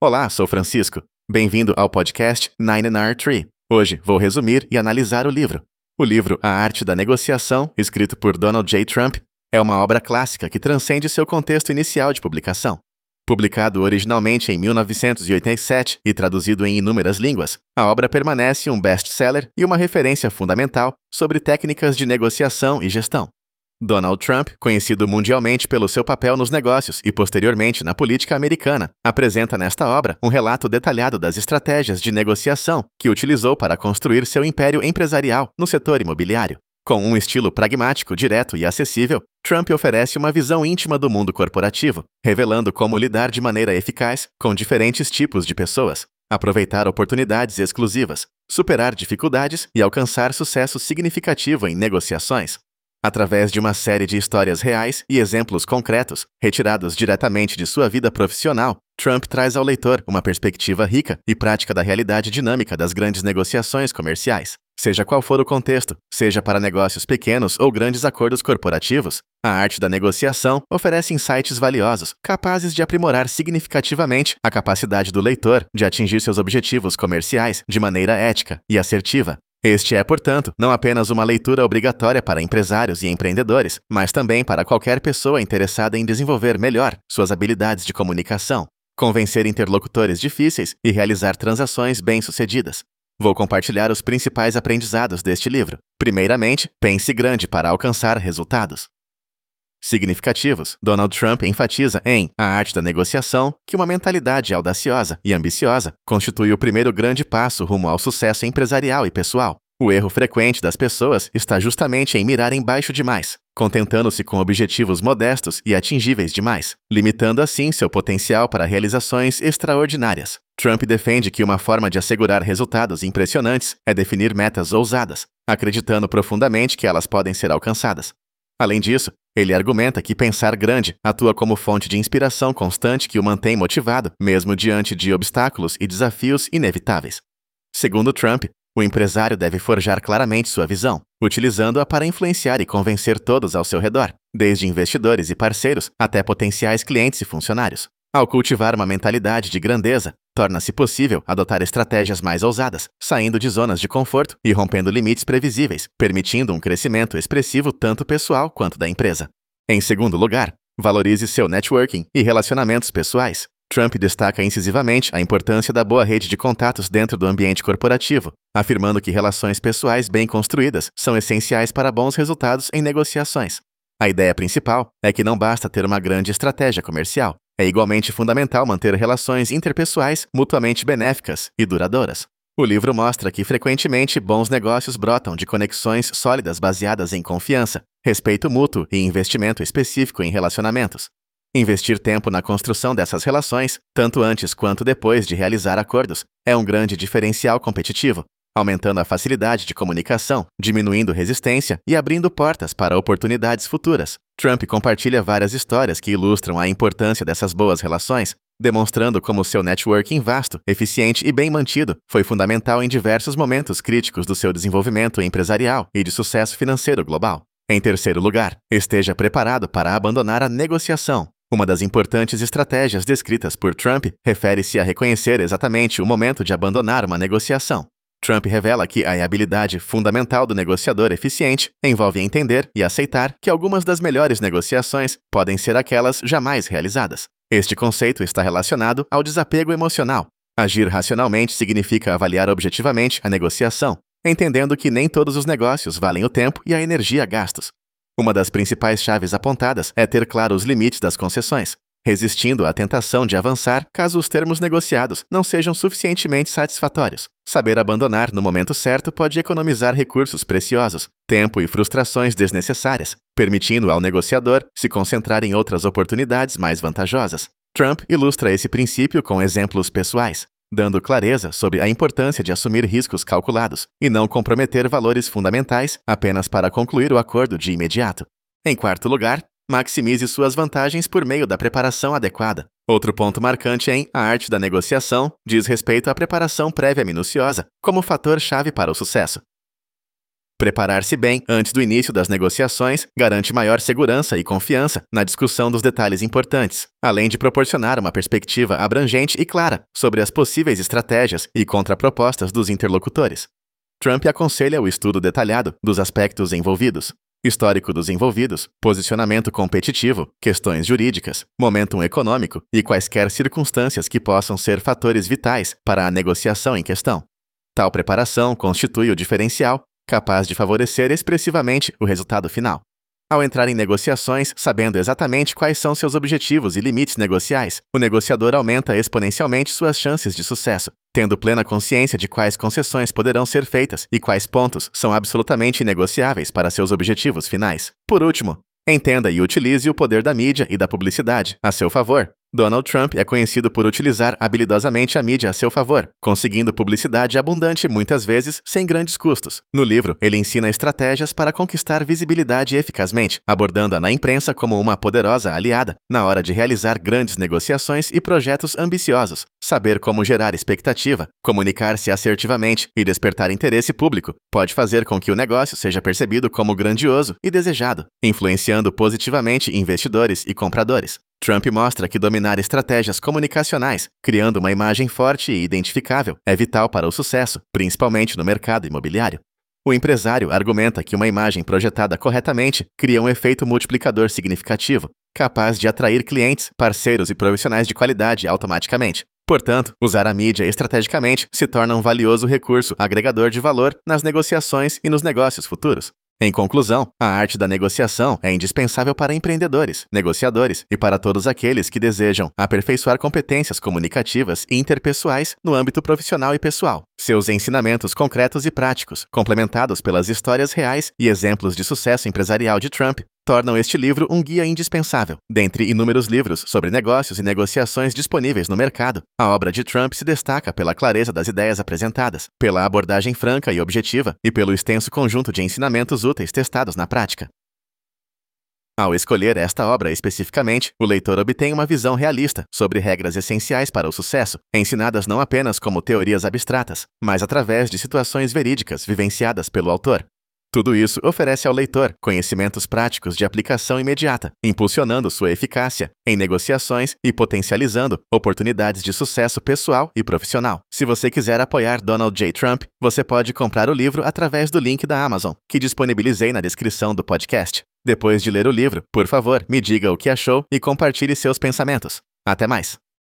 Olá, sou Francisco. Bem-vindo ao podcast 9R Tree. Hoje vou resumir e analisar o livro. O livro A Arte da Negociação, escrito por Donald J. Trump, é uma obra clássica que transcende seu contexto inicial de publicação. Publicado originalmente em 1987 e traduzido em inúmeras línguas, a obra permanece um best-seller e uma referência fundamental sobre técnicas de negociação e gestão. Donald Trump, conhecido mundialmente pelo seu papel nos negócios e posteriormente na política americana, apresenta nesta obra um relato detalhado das estratégias de negociação que utilizou para construir seu império empresarial no setor imobiliário. Com um estilo pragmático, direto e acessível, Trump oferece uma visão íntima do mundo corporativo, revelando como lidar de maneira eficaz com diferentes tipos de pessoas, aproveitar oportunidades exclusivas, superar dificuldades e alcançar sucesso significativo em negociações. Através de uma série de histórias reais e exemplos concretos, retirados diretamente de sua vida profissional, Trump traz ao leitor uma perspectiva rica e prática da realidade dinâmica das grandes negociações comerciais. Seja qual for o contexto, seja para negócios pequenos ou grandes acordos corporativos, a arte da negociação oferece insights valiosos, capazes de aprimorar significativamente a capacidade do leitor de atingir seus objetivos comerciais de maneira ética e assertiva. Este é, portanto, não apenas uma leitura obrigatória para empresários e empreendedores, mas também para qualquer pessoa interessada em desenvolver melhor suas habilidades de comunicação, convencer interlocutores difíceis e realizar transações bem-sucedidas. Vou compartilhar os principais aprendizados deste livro. Primeiramente, pense grande para alcançar resultados significativos. Donald Trump enfatiza em A Arte da Negociação que uma mentalidade audaciosa e ambiciosa constitui o primeiro grande passo rumo ao sucesso empresarial e pessoal. O erro frequente das pessoas está justamente em mirarem baixo demais, contentando-se com objetivos modestos e atingíveis demais, limitando assim seu potencial para realizações extraordinárias. Trump defende que uma forma de assegurar resultados impressionantes é definir metas ousadas, acreditando profundamente que elas podem ser alcançadas. Além disso, ele argumenta que pensar grande atua como fonte de inspiração constante que o mantém motivado, mesmo diante de obstáculos e desafios inevitáveis. Segundo Trump, o empresário deve forjar claramente sua visão, utilizando-a para influenciar e convencer todos ao seu redor, desde investidores e parceiros até potenciais clientes e funcionários. Ao cultivar uma mentalidade de grandeza, torna-se possível adotar estratégias mais ousadas, saindo de zonas de conforto e rompendo limites previsíveis, permitindo um crescimento expressivo tanto pessoal quanto da empresa. Em segundo lugar, valorize seu networking e relacionamentos pessoais. Trump destaca incisivamente a importância da boa rede de contatos dentro do ambiente corporativo, afirmando que relações pessoais bem construídas são essenciais para bons resultados em negociações. A ideia principal é que não basta ter uma grande estratégia comercial. É igualmente fundamental manter relações interpessoais mutuamente benéficas e duradouras. O livro mostra que, frequentemente, bons negócios brotam de conexões sólidas baseadas em confiança, respeito mútuo e investimento específico em relacionamentos. Investir tempo na construção dessas relações, tanto antes quanto depois de realizar acordos, é um grande diferencial competitivo, aumentando a facilidade de comunicação, diminuindo resistência e abrindo portas para oportunidades futuras. Trump compartilha várias histórias que ilustram a importância dessas boas relações, demonstrando como seu networking vasto, eficiente e bem mantido foi fundamental em diversos momentos críticos do seu desenvolvimento empresarial e de sucesso financeiro global. Em terceiro lugar, esteja preparado para abandonar a negociação. Uma das importantes estratégias descritas por Trump refere-se a reconhecer exatamente o momento de abandonar uma negociação. Trump revela que a habilidade fundamental do negociador eficiente envolve entender e aceitar que algumas das melhores negociações podem ser aquelas jamais realizadas. Este conceito está relacionado ao desapego emocional. Agir racionalmente significa avaliar objetivamente a negociação, entendendo que nem todos os negócios valem o tempo e a energia gastos. Uma das principais chaves apontadas é ter claro os limites das concessões, resistindo à tentação de avançar caso os termos negociados não sejam suficientemente satisfatórios. Saber abandonar no momento certo pode economizar recursos preciosos, tempo e frustrações desnecessárias, permitindo ao negociador se concentrar em outras oportunidades mais vantajosas. Trump ilustra esse princípio com exemplos pessoais, dando clareza sobre a importância de assumir riscos calculados e não comprometer valores fundamentais apenas para concluir o acordo de imediato. Em quarto lugar, maximize suas vantagens por meio da preparação adequada. Outro ponto marcante em A Arte da Negociação diz respeito à preparação prévia minuciosa como fator-chave para o sucesso. Preparar-se bem antes do início das negociações garante maior segurança e confiança na discussão dos detalhes importantes, além de proporcionar uma perspectiva abrangente e clara sobre as possíveis estratégias e contrapropostas dos interlocutores. Trump aconselha o estudo detalhado dos aspectos envolvidos: histórico dos envolvidos, posicionamento competitivo, questões jurídicas, momentum econômico e quaisquer circunstâncias que possam ser fatores vitais para a negociação em questão. Tal preparação constitui o diferencial capaz de favorecer expressivamente o resultado final. Ao entrar em negociações sabendo exatamente quais são seus objetivos e limites negociais, o negociador aumenta exponencialmente suas chances de sucesso, tendo plena consciência de quais concessões poderão ser feitas e quais pontos são absolutamente inegociáveis para seus objetivos finais. Por último, entenda e utilize o poder da mídia e da publicidade a seu favor. Donald Trump é conhecido por utilizar habilidosamente a mídia a seu favor, conseguindo publicidade abundante muitas vezes sem grandes custos. No livro, ele ensina estratégias para conquistar visibilidade eficazmente, abordando-a na imprensa como uma poderosa aliada na hora de realizar grandes negociações e projetos ambiciosos. Saber como gerar expectativa, comunicar-se assertivamente e despertar interesse público pode fazer com que o negócio seja percebido como grandioso e desejado, influenciando positivamente investidores e compradores. Trump mostra que dominar estratégias comunicacionais, criando uma imagem forte e identificável, é vital para o sucesso, principalmente no mercado imobiliário. O empresário argumenta que uma imagem projetada corretamente cria um efeito multiplicador significativo, capaz de atrair clientes, parceiros e profissionais de qualidade automaticamente. Portanto, usar a mídia estrategicamente se torna um valioso recurso agregador de valor nas negociações e nos negócios futuros. Em conclusão, a arte da negociação é indispensável para empreendedores, negociadores e para todos aqueles que desejam aperfeiçoar competências comunicativas e interpessoais no âmbito profissional e pessoal. Seus ensinamentos concretos e práticos, complementados pelas histórias reais e exemplos de sucesso empresarial de Trump, tornam este livro um guia indispensável. Dentre inúmeros livros sobre negócios e negociações disponíveis no mercado, a obra de Trump se destaca pela clareza das ideias apresentadas, pela abordagem franca e objetiva e pelo extenso conjunto de ensinamentos úteis testados na prática. Ao escolher esta obra especificamente, o leitor obtém uma visão realista sobre regras essenciais para o sucesso, ensinadas não apenas como teorias abstratas, mas através de situações verídicas vivenciadas pelo autor. Tudo isso oferece ao leitor conhecimentos práticos de aplicação imediata, impulsionando sua eficácia em negociações e potencializando oportunidades de sucesso pessoal e profissional. Se você quiser apoiar Donald J. Trump, você pode comprar o livro através do link da Amazon, que disponibilizei na descrição do podcast. Depois de ler o livro, por favor, me diga o que achou e compartilhe seus pensamentos. Até mais!